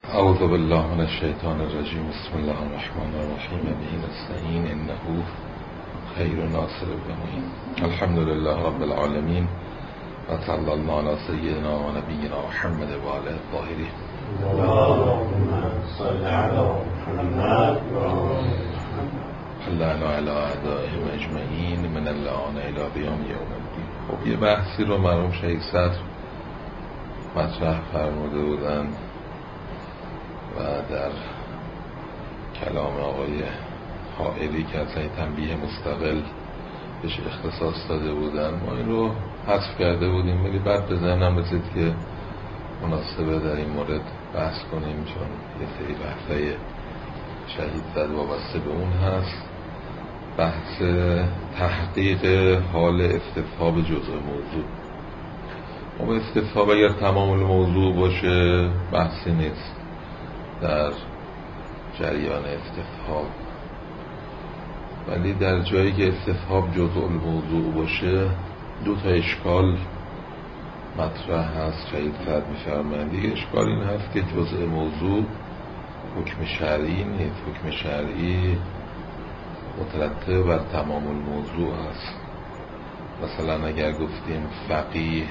اعوذ بالله من الشیطان الرجیم. بسم الله الرحمن الرحیم. به نستعین انه خیر ناصر و معین. الحمد لله رب العالمین و صلی الله علی سیدنا و نبینا محمد و آله الطاهرین. اللهم صل علی محمد اللهم علی اعدائهم اجمعین من اللعان الی قیام یوم الدین. خب یه بحثی رو مرحوم شیخ صدر مطرح فرموده بودن و در کلام آقای حائری که اصلا تنبیه مستقل بهش اختصاص داده بودن ما این رو حذف کرده بودیم، ولی بعد به ذهنم رسید که مناسبه در این مورد بحث کنیم، چون یه سری بحثای شهید زد وابسته به اون هست. بحث تحقیق حال استفهام جزء موضوع. اما استفهام اگر تمام الموضوع باشه بحثی نیست در جریان استفهام، ولی در جایی که استفهام جزء الموضوع باشه دو تا اشکال مطرح هست. شهید صدر می‌فرمایند دیگه اشکال این هست که جزء موضوع حکم شرعی نیست، حکم شرعی مترتب بر تمام الموضوع هست. مثلا اگر گفتیم فقیه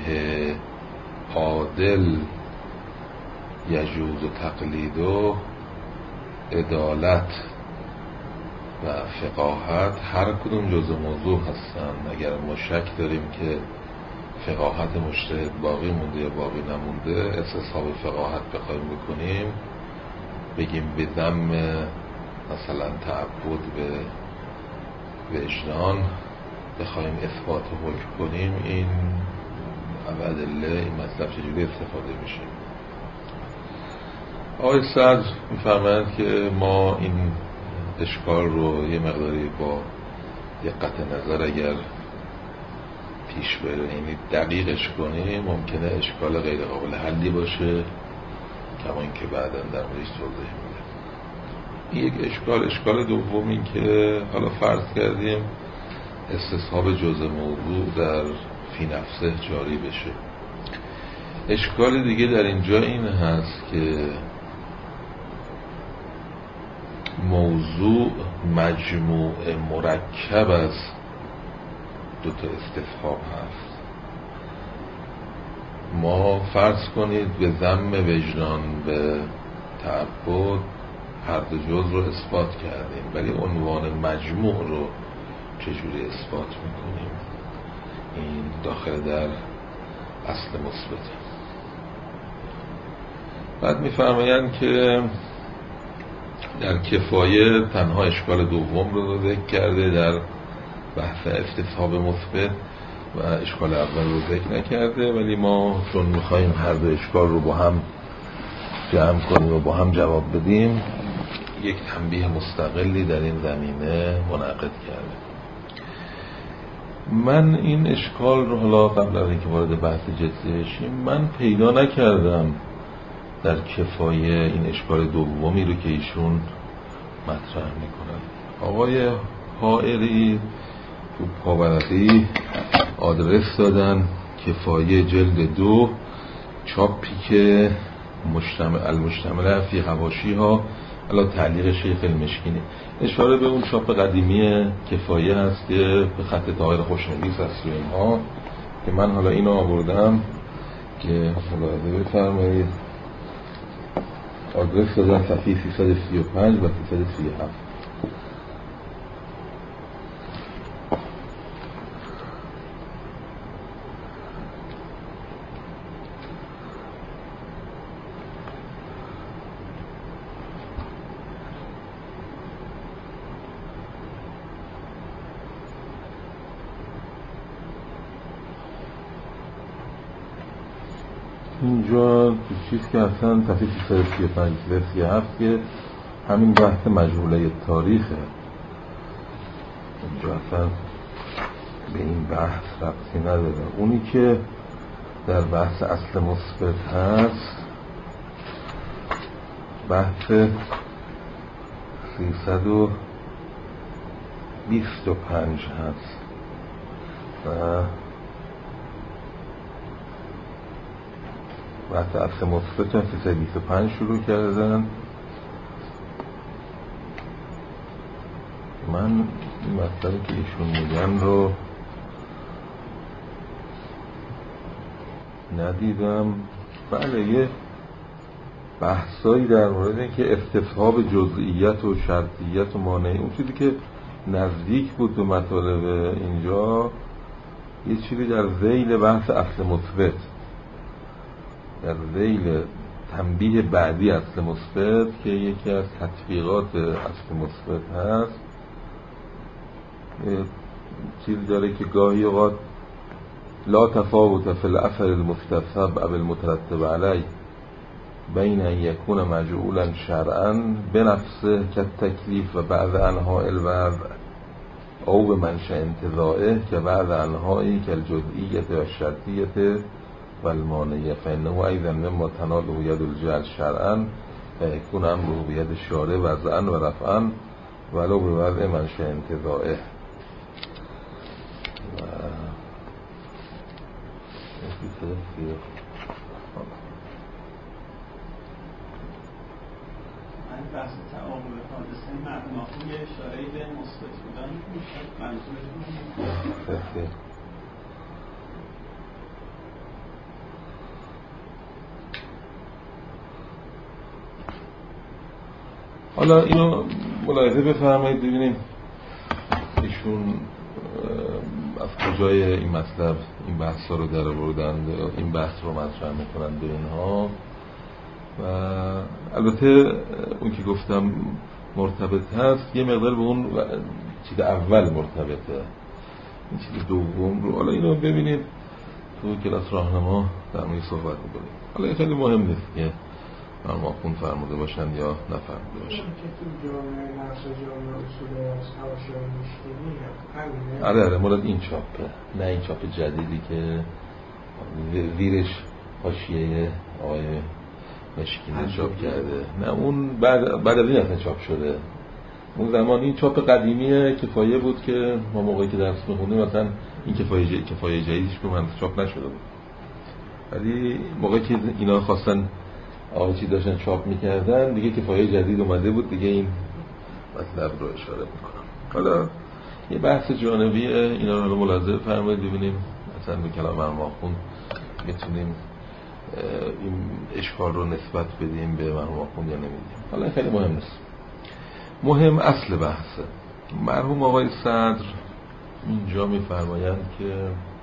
عادل یجوز و تقلید و عدالت و فقاهت هر کدوم جزء موضوع هستن. اگر ما شک داریم که فقاهت مجتهد باقی مونده یا باقی نمونده، استصحاب فقاهت بخوایم بکنیم، بگیم به ذم مثلا تعبد به وجدان بخوایم اثبات و حکم کنیم، این ابدالله این مطلب چجوری استفاده میشه؟ آقای صدر میفرمایند که ما این اشکال رو یه مقداری با دقت نظر اگر پیش بریم، یعنی دقیقش کنیم، ممکنه اشکال غیر قابل حلی باشه، کما این که بعداً در موردش توضیح میدم. این یک اشکال دوم این که حالا فرض کردیم استصحاب جزء موضوع در فی نفسه جاری بشه. اشکال دیگه در اینجا این هست که موضوع مجموع مرکب از دو تا استفهام هست. ما فرض کنید به ذم وجدان به تعبد هر دو جز رو اثبات کردیم، ولی عنوان مجموع رو چجوری اثبات میکنیم؟ این داخل در اصل مثبت. بعد میفرمایند که در کفایه تنها اشکال دوم رو ذکر کرده در بحث استفهام مثبت و اشکال اول رو ذکر نکرده، ولی ما چون میخواییم هر دو اشکال رو با هم جمع کنیم و با هم جواب بدیم، یک تنبیه مستقلی در این زمینه منعقد کرده. من این اشکال رو حالا قبل از اینکه وارد بحث جدی بشیم من پیدا نکردم در کفایه این اشکال دومی رو که ایشون مطرح میکنن. آقای حائری تو پاورقی آدرس دادن کفایه جلد 2 چاپی که المشتمل فی حواشی ها علی تعلیق شیخ المشکینی. اشاره به اون چاپ قدیمی کفایه هست که به خط طاهر خوشنویس هست و اینها، که من حالا اینو آوردم که ملاحظه بفرمایید. آدرس دادن صفحه 335 و 337. اینجا چیز که اصلا صفحه 335 37 که همین بحث مجهوله تاریخه، اینجا اصلا به این بحث ربطی نداره. اونی که در بحث اصل مثبت هست بحث 325 هست و بحث اصل مثبت چون 325 شروع کردن. من این مطلبی که ایشون میگن رو ندیدم. بله یه بحثایی در مورد اینکه استصحاب جزئیت و شرطیت و مانعی، اون چیزی که نزدیک بود به مطالب اینجا یه چیزی در ذیل بحث اصل مثبت، در ذیل تنبیه بعدی اصل مثبت که یکی از تطبیقات اصل مثبت هست، چیزی داره که گاهی اوقات لا تفاوت فی الاثر المستصحب او المترتب علیه بین ان یکون مجعولا شرعا بنفسه کالتکلیف و بعض انواع الوضع او به منشأ انتزاعه که بعض انواعی کالجزئیت و شرطیت و المانعیه فانه ایضا مما تناله ید الجعل شرعا فیکون امره بید الشارع وضعا و رفعا ولو به وضع منشأ انتزاعه. بحث تعامل حادثه مبناهی اشاره‌ای به مثبت بودن میشه منظورتون؟ حالا اینو ملاحظه بفرمایید ببینیم ایشون از کجای این مطلب این بحث رو در آوردن، این بحث رو مطرح میکنن به اینها. و البته اون که گفتم مرتبط هست یه مقدار به اون چیز اول مرتبطه، این چیز دوم رو حالا اینو ببینید تو کلاس راهنما در موردش صحبت می‌کنیم. حالا خیلی مهم نیست که ما خون فرموده باشن یا نفرموده باشن. آره مورد این چاپه، نه این چاپ جدیدی که زیرش حاشیه آقای مشکینی چاپ کرده، نه اون بعد از این اصلا چاپ شده. اون زمان این چاپ قدیمیه کفایه بود که ما موقعی که درس می‌خوندیم مثلا این کفایه جدیدش به من چاپ نشده بود، ولی موقعی که اینا خواستن آقای چی داشتن چاپ میکردن دیگه کفایه جدید اومده بود، دیگه این مطلب رو اشاره میکنم. حالا یه بحث جانبیه، اینا رو ملاحظه فرمایید ببینیم مثلا به کلام مرحوم آخوند میتونیم این اشکال رو نسبت بدیم به مرحوم آخوند یا نمیدیم. حالا خیلی مهم نیست، مهم اصل بحثه. مرحوم آقای صدر اینجا میفرمایند که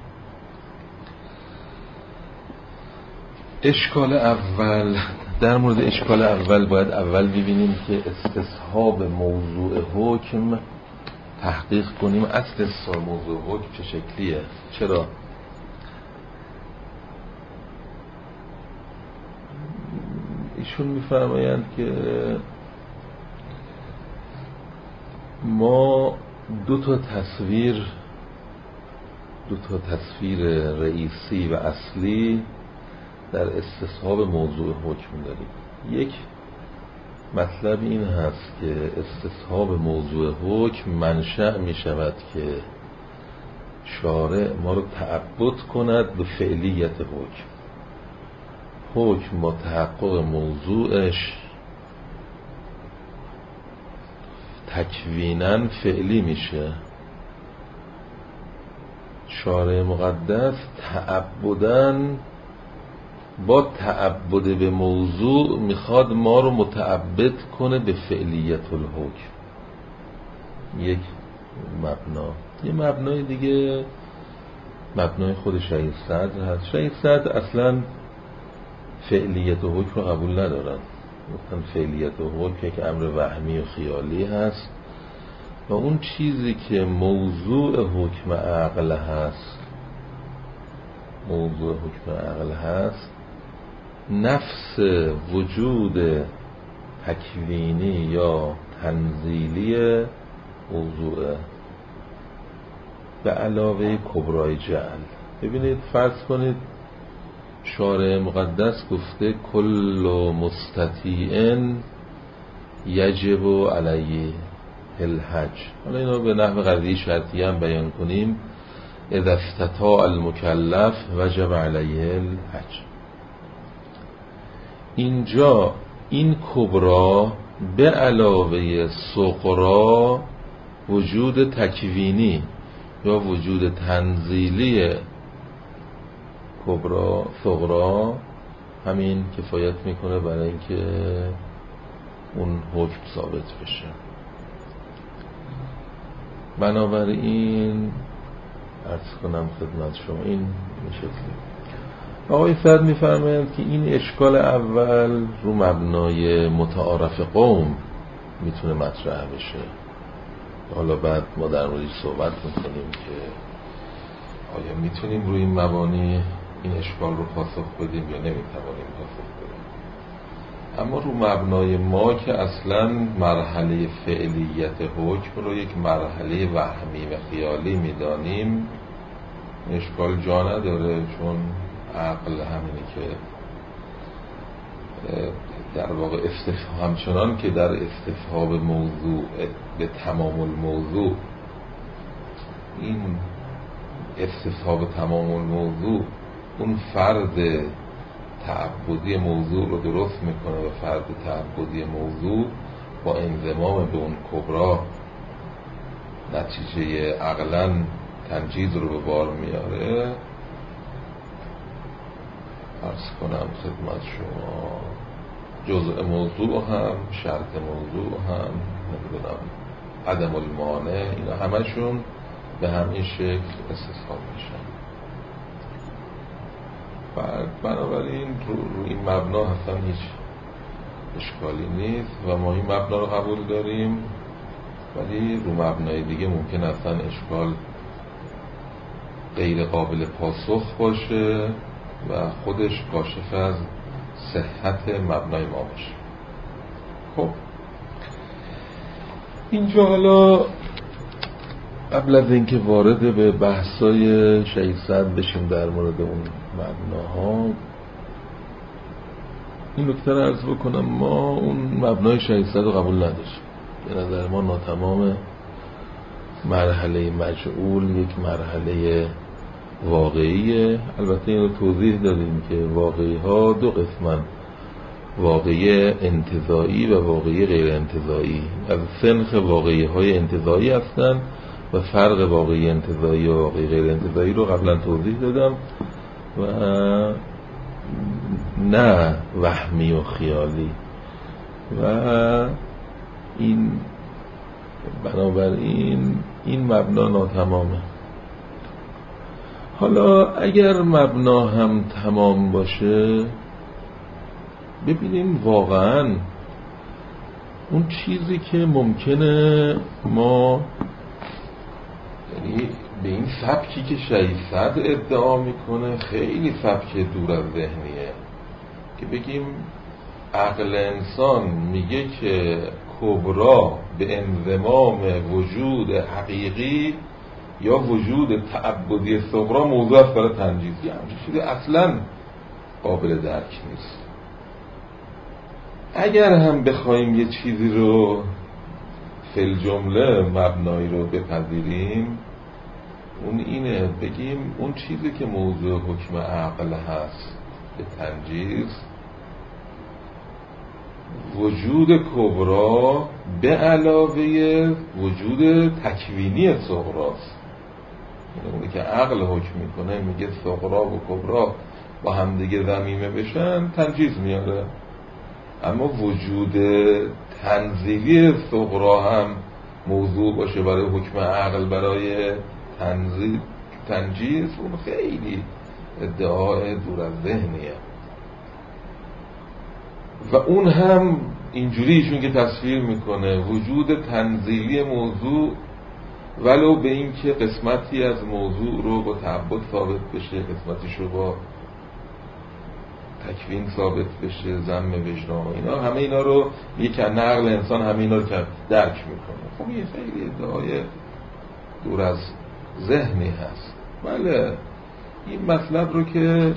اشکال اول، در مورد اشکال اول باید اول ببینیم که استصحاب موضوع حکم تحقیق کنیم. اصل استصحاب موضوع حکم چه شکلیه؟ چرا؟ ایشون میفرمایند که ما دو تا تصویر رئیسی و اصلی در استصحاب موضوع حکم داریم. یک مطلب این هست که استصحاب موضوع حکم منشأ می شود که شارع ما رو تعبد کند به فعلیت حکم با تحقق موضوعش تکویناً فعلی میشه. شارع مقدس تعبداً با تعبد به موضوع میخواد ما رو متعبد کنه به فعلیت الحکم. یک مبنا. یه مبنای دیگه مبنای خود شهید صدر هست. شهید صدر اصلا فعلیت حکم رو قبول ندارن، گفتن فعلیت حکم یک امر وهمی و خیالی هست و اون چیزی که موضوع حکم عقل هست نفس وجود تکوینی یا تنزیلی موضوع به علاوه کبرای جعل. ببینید فرض کنید شارع مقدس گفته کل مستطیع یجب علیه الحج. حالا اینو به نحو قضیه شرطیه هم بیان کنیم، اذا استطاع المکلف وجب علیه الحج. اینجا این کبرا به علاوه صغرا وجود تکوینی یا وجود تنزیلی کبرا صغرا همین کفایت میکنه برای اینکه اون حکم ثابت بشه. بنابراین عرض کنم خدمت شما این شکلی آقای سعد میفرمایند که این اشکال اول رو مبنای متعارف قوم میتونه مطرح بشه. حالا بعد ما در موردش صحبت میکنیم که آیا میتونیم روی این مبانی این اشکال رو پاسخ بدیم یا نمیتوانیم پاسخ بدیم. اما رو مبنای ما که اصلا مرحله فعلیت حکم رو یک مرحله وهمی و خیالی میدانیم اشکال جا نداره، چون عقل همینه که در واقع همچنان که در استصحاب موضوع به تمام الموضوع این استصحاب تمام الموضوع اون فرد تعبدی موضوع رو درست میکنه و فرد تعبدی موضوع با انضمام به اون کبرا نتیجه عقلاً تنجیز رو به بار میاره. عرض کنم خدمت شما جزء موضوع هم شرط موضوع هم نمیدونم عدم المانع اینا همشون به همین شکل استصحاب میشن. بنابراین روی این مبنا اصلا هیچ اشکالی نیست و ما این مبنا رو قبول داریم، ولی رو مبنای دیگه ممکن اصلا اشکال غیر قابل پاسخ باشه و خودش کاشف از صحت مبنای ما باشه. خب اینجا حالا قبل از اینکه وارد به بحثای شیخ سعد بشیم در مورد اون مبناها این نکته رو عرض بکنم، ما اون مبنای شیخ سعد رو قبول نداشتیم. به نظر ما ناتمام مرحله مجعول یک مرحله واقعیه. البته این رو توضیح دادیم که واقعی ها دو قسمن، واقعی انتزاعی و واقعی غیر انتزاعی. از سنخ واقعی های انتزاعی هستن و فرق واقعی انتزاعی و واقعی غیر انتزاعی رو قبلا توضیح دادم و نه وهمی و خیالی. و این بنابراین این مبنا ناتمامه. حالا اگر مبنا هم تمام باشه ببینیم واقعا اون چیزی که ممکنه ما یعنی به این سبکی که شیخ سعد ادعا میکنه خیلی سبک دور از ذهنیه که بگیم عقل انسان میگه که کبرا به انضمام وجود حقیقی یا وجود تعبدی صغرا موضوع است برای تنجیز. همچین چیزی اصلا قابل درک نیست. اگر هم بخوایم یه چیزی رو فی الجمله مبنایی رو بپذیریم اون اینه بگیم اون چیزی که موضوع حکم عقل هست به تنجیز وجود کبرا به علاوه وجود تکوینی صغراست. اونی که عقل حکم میکنه میگه صغرا و کبرا با هم دیگه ضمیمه بشن تنجیز میاره، اما وجود تنزیلی صغرا هم موضوع باشه برای حکم عقل برای تنجیز اون خیلی ادعای دور از ذهنیه. و اون هم اینجوری ایشون که تصویر میکنه وجود تنزیلی موضوع ولو به این که قسمتی از موضوع رو با تعبد ثابت بشه، قسمتش رو با تکوین ثابت بشه، ضم وجدان، اینا همه اینا رو یک نقل انسان همه اینا رو درک میکنه. خب یه خیلی ادعای دور از ذهنی هست. بله این مطلب رو که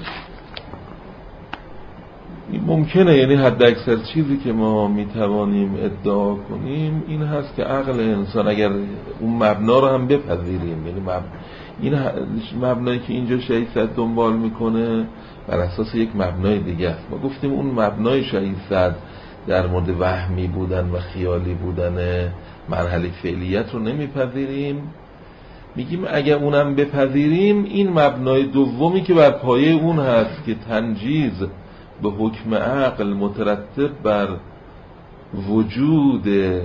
ممکنه، یعنی حد اکثر چیزی که ما میتوانیم ادعا کنیم این هست که عقل انسان اگر اون مبنا رو هم بپذیریم، یعنی این مبنایی که اینجا شیخ سعد دنبال میکنه بر اساس یک مبنای دیگه است. ما گفتیم اون مبنای شهید سعد در مورد وهمی بودن و خیالی بودن مرحله فعلیت رو نمیپذیریم. میگیم اگر اونم بپذیریم، این مبنای دومی که بر پایه اون هست که تنجیز به حکم عقل مترتب بر وجود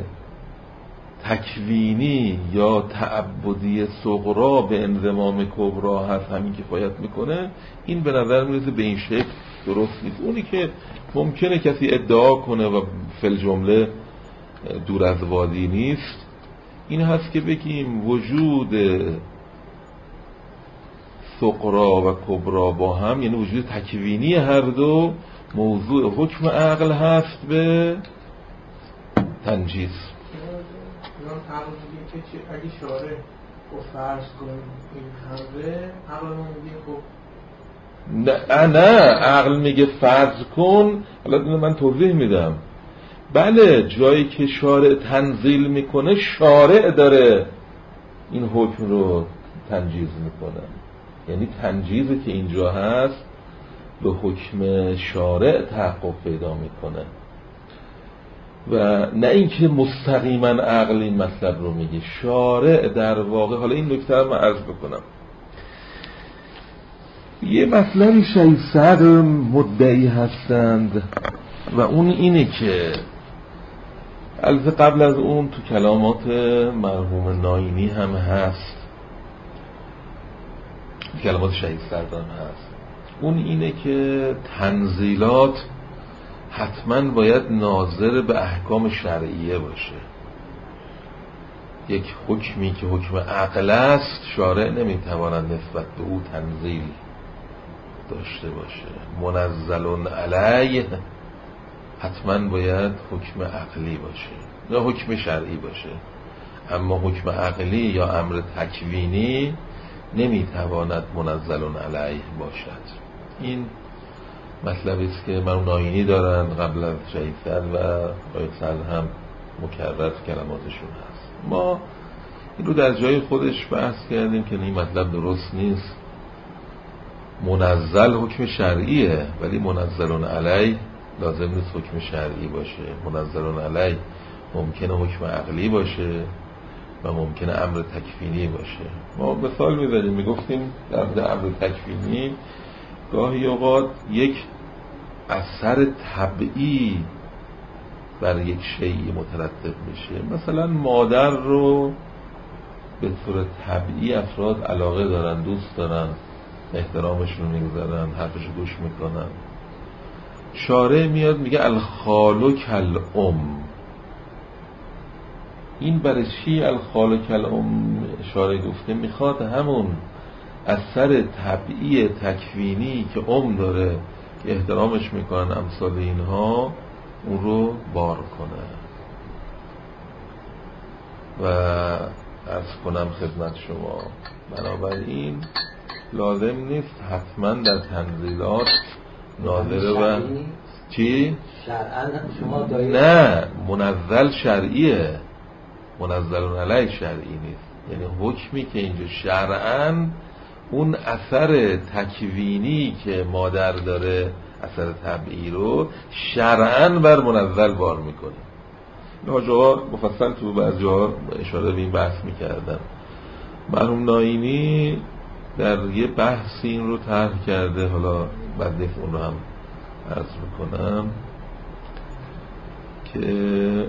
تکوینی یا تعبدی صغرا به انضمام کبرا هست، همین کفایت میکنه. این به نظر میرسه به این شکل درست نیست. اونی که ممکنه کسی ادعا کنه و فی الجمله دور از وادی نیست، این هست که بگیم وجود صغرا و کبرا با هم، یعنی وجود تکوینی هر دو موضوع حکم عقل هست به تنجیز. عقل میگه که اگه شارع با فرض کنیم این همه، عقل میگه خب نه عقل میگه فرض کن. حالا من توضیح میدم. بله، جایی که شارع تنزیل میکنه، شارع داره این حکم رو تنجیز میکنه، یعنی تنجیزی که اینجا هست به حکم شارع تحقق پیدا میکنه و نه اینکه مستقیما عقل این مطلب رو میگه. شارع در واقع، حالا این نکته رو من عرض بکنم، یه مطلبی شهید سعد مدعی هستند و اون اینه که البته قبل از اون تو کلامات مرحوم ناینی هم هست، کلامات شهید سعد هم هست، اون اینه که تنزیلات حتما باید ناظر به احکام شرعیه باشه. یک حکمی که حکم عقل است، شارع نمیتواند نسبت به او تنزیل داشته باشه. منزل علیه حتما باید حکم عقلی باشه یا حکم شرعی باشه، اما حکم عقلی یا امر تکوینی نمیتواند منزل علیه باشد. این مطلبی است که مرحوم ناینی دارن قبل از شهید سعد و آقای سعد هم مکرر کلماتشون هست. ما این رو در جای خودش بحث کردیم که این مطلب درست نیست. منزل حکم شرعیه، ولی منزل علیه لازم نیست حکم شرعی باشه. منزل علیه ممکنه حکم عقلی باشه و ممکنه امر تکوینی باشه. ما مثال می‌زدیم، میگفتیم در امر تکوینی گاهی اوقات یک اثر طبعی بر یک شیء مترتب میشه. مثلا مادر رو به طور طبعی افراد علاقه دارن، دوست دارن، احترامش رو میگذارن، حرفش رو گوش میکنن. شارع میاد میگه الخال کالام. این برای چی الخال کالام شارع گفته؟ میخواد همون اثر طبعی تکوینی که داره که احترامش میکنن امثال اینها، اون رو بار کنه. و عرض کنم خدمت شما، بنابراین لازم نیست حتما در تنزیلات ناظره و چی؟ شرعاً شما دارید؟ نه، منزل شرعیه، منزل علیه شرعی نیست. یعنی حکمی که اینجا شرعاً اون اثر تکوینی که مادر داره، اثر طبعی رو شرعاً بر منزل بار میکنه. حاج آقا مفصل تو بعضی جاها اشاره به این بحث میکردن. مرحوم ناینی در یه بحثی این رو طرح کرده، حالا بعد اون رو هم عرض میکنم که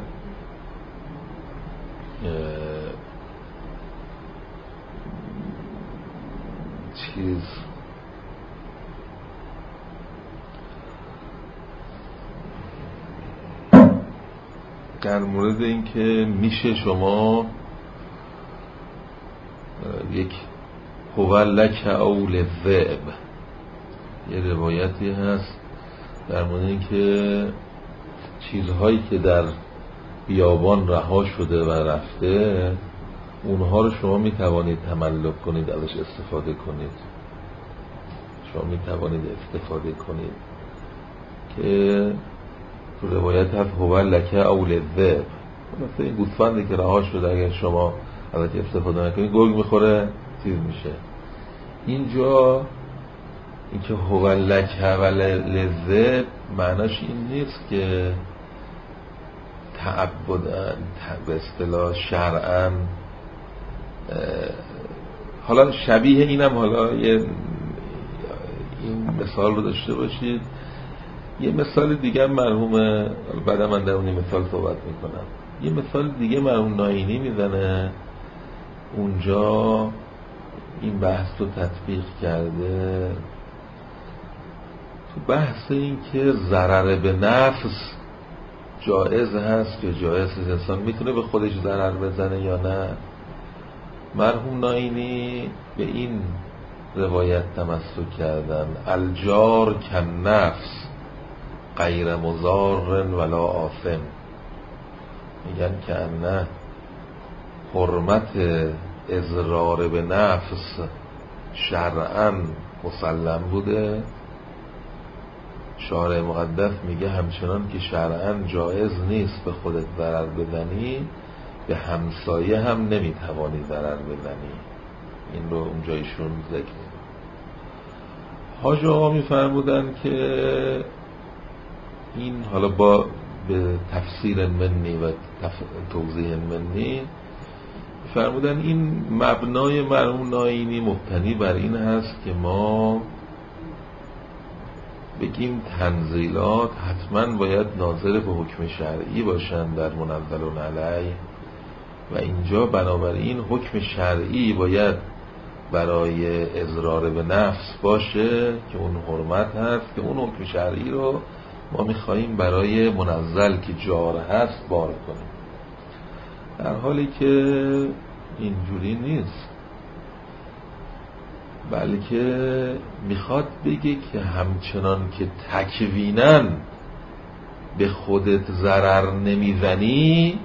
چیز در مورد این که میشه شما یک هو لک اول الذئب، یه روایتی هست در مورد این که چیزهایی که در بیابان رها شده و رفته، اونها رو شما میتوانید تملک کنید، ازش استفاده کنید. شما میتوانید استفاده کنید که تو روایت هست هو لک اول الذئب. مثلا این گوسفندی که رها شده اگر شما ازش استفاده نکنید گرگ میخوره، چیز میشه. اینجا اینکه هو لک و لذه معناش این نیست که تعبدن به اصطلاح شرعاً. حالا شبیه اینم، حالا این مثال رو داشته باشید. یه مثال دیگه مرحوم، بعدا من در اون مثال صحبت میکنم، یه مثال دیگه مرحوم ناینی میزنه، اونجا این بحث رو تطبیق کرده تو بحث این که ضرر به نفس جایز هست یا جایز هست، انسان میتونه به خودش ضرر بزنه یا نه. مرحوم ناینی به این روایت تمسک کردن: الجار کن نفس غیر مضار ولا آثم. میگن که نه حرمت اضرار به نفس شرعاً مسلم بوده، شارع مقدس میگه همچنان که شرعاً جایز نیست به خودت ضرر بزنی، به همسایه هم نمیتوانی ضرر بزنی. این رو اونجایشون ذکر می‌کنه. حاج آقا میفرمودن که این حالا با به تفسیر منی و توضیح منی فرمودن این مبنای مرحوم ناینی مبتنی بر این هست که ما بگیم تنزیلات حتما باید ناظر به حکم شرعی باشن در منزل علیه، و اینجا بنابراین حکم شرعی باید برای اضرار به نفس باشه که اون حرمت هست، که اون حکم شرعی رو ما میخواییم برای منزل که جار هست بار کنیم، در حالی که اینجوری نیست، بلکه میخواد بگه که همچنان که تکویناً به خودت ضرر نمیزنی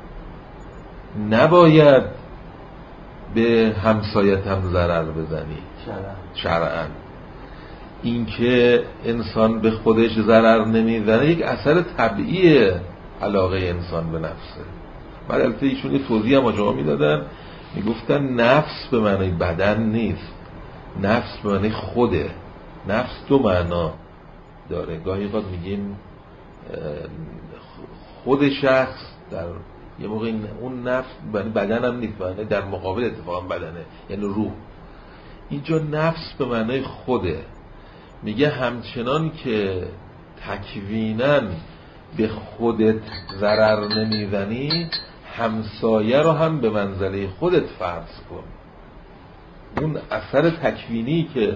نباید به همسایت هم ضرر بزنی شرعاً. این که انسان به خودش ضرر نمیزنه یک اثر طبیعی علاقه انسان به نفسه. بعد البته ایشون یه توضیح هم آجاها میدادن، میگفتن نفس به معنی بدن نیست، نفس به معنی خوده. نفس دو معنا داره، گاهی وقت میگیم خود شخص، در یه موقع اون نفس بدن هم نیست، معنی در مقابل اتفاقا بدنه، یعنی روح. اینجا نفس به معنی خوده. میگه همچنان که تکویناً به خودت ضرر نمیزنی، همسایه رو هم به منزله خودت فرض کن. اون اثر تکوینی که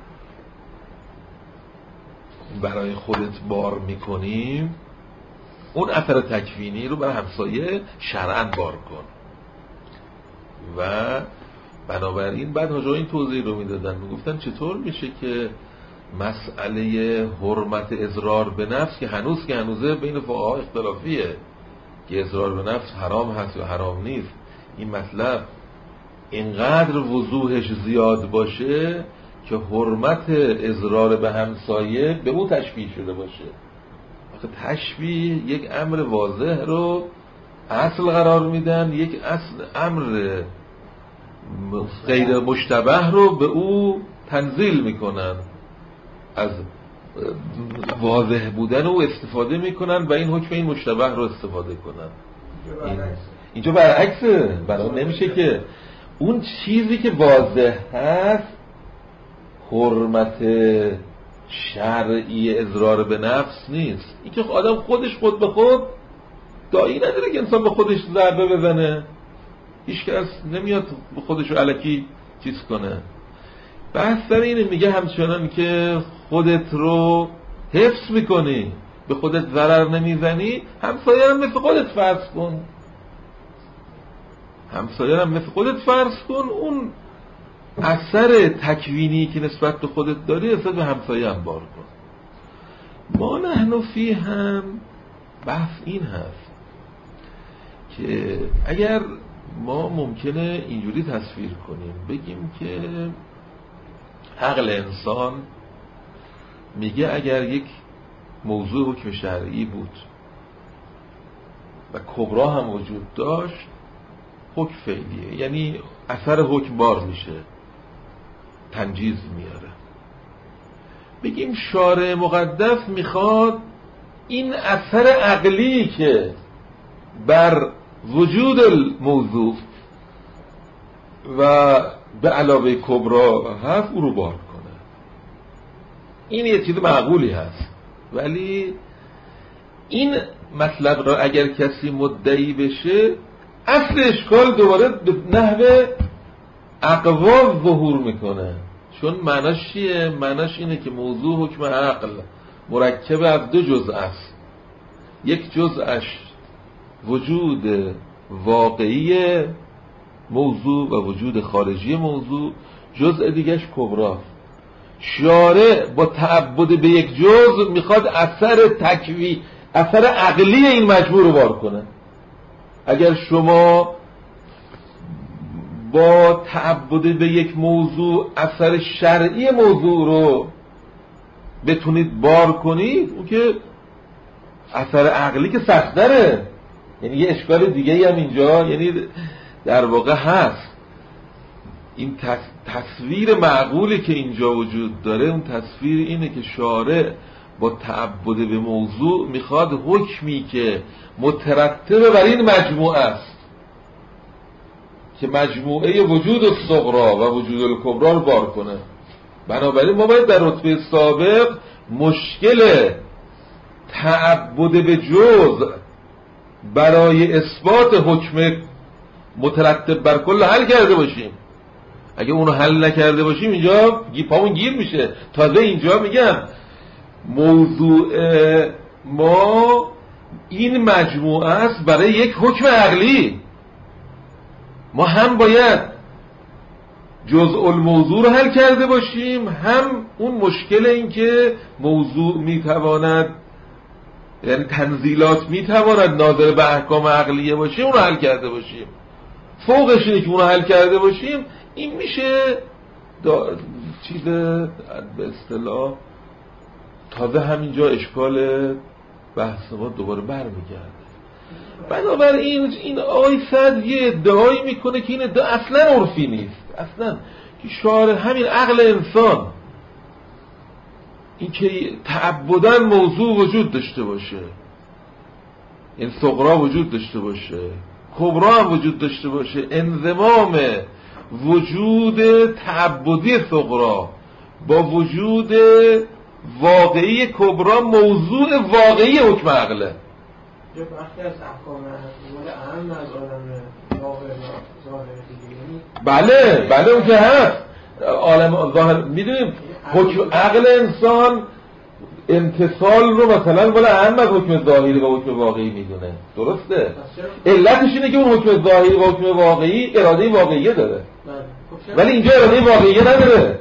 برای خودت بار میکنیم، اون اثر تکوینی رو برای همسایه شرعاً بار کن. و بنابراین بعد حاجا این توضیح رو میدادن، میگفتن چطور میشه که مسئله حرمت اضرار به نفس که هنوزه بین فقها اختلافیه که اضرار به نفس حرام هست یا حرام نیست، این مطلب اینقدر وضوحش زیاد باشه که حرمت اضرار به همسایه به اون تشبیه شده باشه. آخه تشبیه یک امر واضح رو اصل قرار میدن، یک اصل امر غیر مشتبه رو به او تنزیل میکنن، از واضح بودن او استفاده میکنن و این حکم این مشتبه رو استفاده کنن. اینجا برعکسه، برای نمیشه که اون چیزی که واضح هست حرمت شرعی اضرار به نفس نیست. این که آدم خودش خود به خود دایی نداره که انسان به خودش ضربه بزنه، هیچ کس نمیاد به خودش رو الکی چیز کنه. بحث در اینه، میگه همچنان که خودت رو حفظ میکنی، به خودت ضرر نمیزنی، همسایه هم مثل خودت فرض کن. همسایه هم مثل خودت فرض کن. اون اثر تکوینی که نسبت به خودت داری نسبت به همسایه هم بار کن. ما نحن فی هم بحث این هست که اگر ما ممکنه اینجوری تصویر کنیم، بگیم که عقل انسان میگه اگر یک موضوع حکم شرعی بود و کبرا هم وجود داشت، حکم فعلیه، یعنی اثر حکم بار میشه، تنجیز میاره. بگیم شارع مقدس میخواد این اثر عقلی که بر وجود الموضوع و به علاوه کبرا هست او رو بار کنه. این یه چیز معقولی هست، ولی این مطلب را اگر کسی مدعی بشه، اصل اشکال دوباره به نحو اقوا ظهور میکنه. چون معناش چیه؟ معناش اینه که موضوع حکم عقل مرکب از دو جزء است. یک جزءش وجود واقعی موضوع و وجود خارجی موضوع، جزء دیگهش کبراست. شارع با تعبد به یک جزء میخواد اثر عقلی این مجموع رو بار کنه. اگر شما با تعبد به یک موضوع اثر شرعی موضوع رو بتونید بار کنید، اون که اثر عقلی که سخت داره. یعنی یه اشکال دیگه هم اینجا یعنی در واقع هست. این تصویر معقولی که اینجا وجود داره، اون تصویر اینه که شارع با تعبد به موضوع میخواد حکمی که مترتب بر این مجموعه است که مجموعه وجود الصغرا و وجود الکبرا رو بار کنه. بنابراین ما باید در رتبه سابق مشکل تعبد به جزء برای اثبات حکم مترتب بر کل حل کرده باشیم. اگه اونو حل نکرده باشیم اینجا پامون گیر میشه. تازه اینجا میگم موضوع ما این مجموعه است برای یک حکم عقلی. ما هم باید جزء الموضوع رو حل کرده باشیم، هم اون مشکل این که موضوع میتواند، یعنی تنزیلات میتواند ناظر به احکام عقلیه باشه، اون رو حل کرده باشیم. فوقش اینه که اون رو حل کرده باشیم. این میشه چیز به اصطلاح تازه همینجا اشکال بحث ما دوباره برمیگرده. بنابراین این آقای سعد یه ادعایی میکنه که این ادعا اصلا عرفی نیست، اصلا که شارع همین عقل انسان، این که تعبداً موضوع وجود داشته باشه، این صغرا وجود داشته باشه، کبرا هم وجود داشته باشه، انضمام وجود تعبدی صغرا با وجود واقعی کبرا موضوع واقعی حکم عقله. یه بخشی از احکام مال اهم از عالم ظاهر دیگه. بله اون که هست عالم ظاهر. میدونیم حکم عقل انسان امتصال رو مثلا ولی اهم از حکم ظاهری و حکم واقعی میدونه. درسته؟ علتش اینه که اون حکم ظاهری و حکم واقعی اراده واقعیه داره، ولی اینجا اراده واقعیه نداره.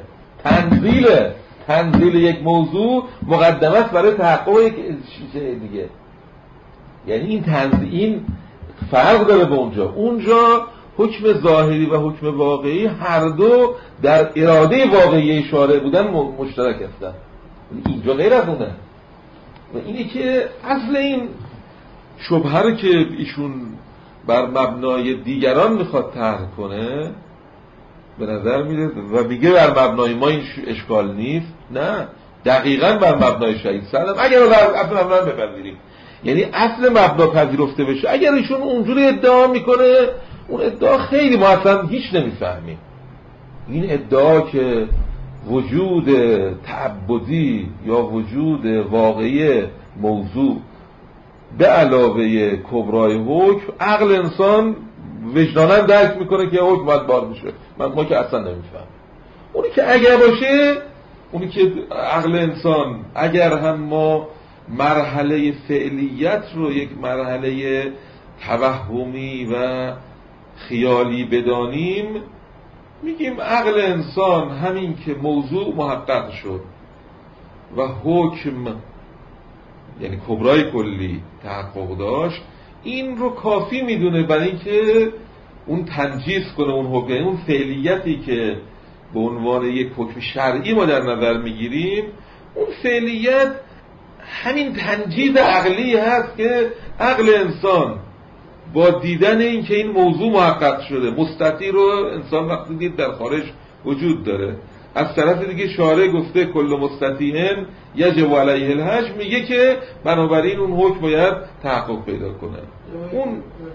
تنزیل یک موضوع مقدمه است برای تحقق یک چیز دیگه. یعنی این فرق داره به اونجا حکم ظاهری و حکم واقعی هر دو در اراده واقعی شارع بودن مشترک هستن، اینجا غیر از اونه. و اینه که اصل این شبهه رو که ایشون بر مبنای دیگران میخواد طرح کنه به نظر میاد و میگه بر مبنای ما این اشکال نیست. نه، دقیقاً بر مبنای شهید سلام اگر اصلا مبنا بپذیریم، یعنی اصل مبنا پذیرفته بشه. اگر ایشون اونجوری ادعا میکنه، اون ادعا خیلی ما اصلا هیچ نمیفهمیم. این ادعا که وجود تعبدی یا وجود واقعی موضوع به علاوه کبرای حکم، عقل انسان وجدانا درک میکنه که حکم باید بار بشه. ما که اصلا نمیفهم. اونی که اگر باشه، اونی که عقل انسان اگر هم ما مرحله فعلیت رو یک مرحله توهمی و خیالی بدانیم، میگیم عقل انسان همین که موضوع محقق شد و حکم یعنی کبرای کلی تحقق داشت، این رو کافی میدونه برای اینکه اون تنجیز کنه اون حکم. اون فعلیتی که به عنوان یک حکم شرعی ما در نظر میگیریم، اون فعلیت همین تنجیز عقلی هست که عقل انسان با دیدن این که این موضوع محقق شده، مستطیع رو انسان وقتی دید در خارج وجود داره از طرف دیگه شارع گفته کل مستطیع یجب علیه الحج، میگه که بنابراین اون حکم باید تحقق پیدا کنه. اون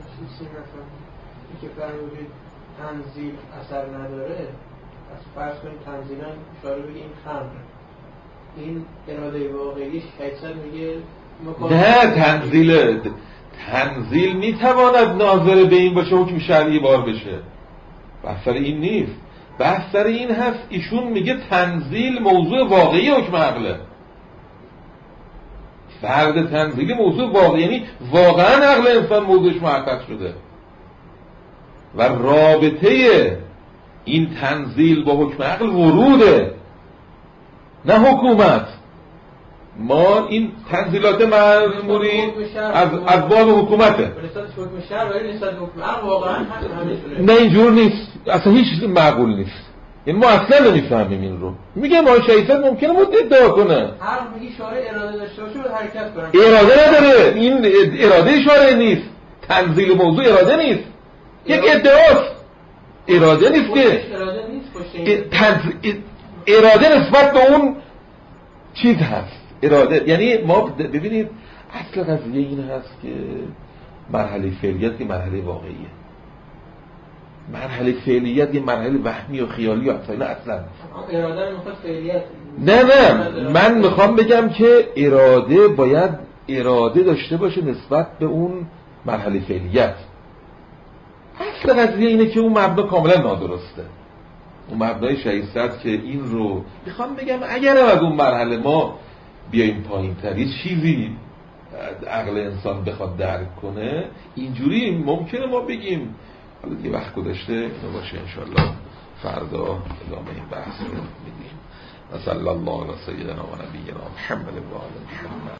که فرمودید تنزیل اثر نداره، از فرض کنیم تنزیلا شارع بگه این خمر، این اراده واقعیش 800 میگه نه، تنزیل میتواند ناظر به این باشه حکم شرعی بار بشه. بحث سر این نیست، بحث سر این هست ایشون میگه تنزیل موضوع واقعی حکم عقله. فرد تنزیلی موضوع واقعی، یعنی واقعا عقل انسان موضوعش محقق شده و رابطه این تنزیل با حکم عقل وروده، نه حکومت. ما این تنزیلات معمولی از باب حکومته، نه اینجور نیست، اصلا هیچ معقول نیست. یعنی ما اصلا نمیفهمیم این رو. میگه ما شایسته ممکنه بود ادعا کنه هر میگه شارع اراده داشته باشه باید حرکت کنه، اراده نداره. این اراده شارع نیست، تنزیل موضوع اراده نیست، یک ادعاست، اراده نیست که اراده نسبت به اون چیز هست. اراده یعنی ما ببینید اصل قضیه این هست که مرحله فعلیت که مرحله واقعیه، مرحله فعلیت یه مرحله وهمی و خیالی و اصلا اراده میخواد فعلیت. نه من میخوام بگم که اراده باید اراده داشته باشه نسبت به اون مرحله فعلیت. اصل قضیه اینه که اون مبنا کاملا نادرسته، اون مبنای 600 که این رو میخوام بگم اگر از اون مرحله ما بیاییم پایین تر، یه چیزی عقل انسان بخواد درک کنه، اینجوری ممکنه ما بگیم. حالا دیگه وقت گذشته اینو باشه، انشالله فردا ادامه این بحث رو میدیم. و صلی الله علی سیدنا و نبینا محمد و آل محمد.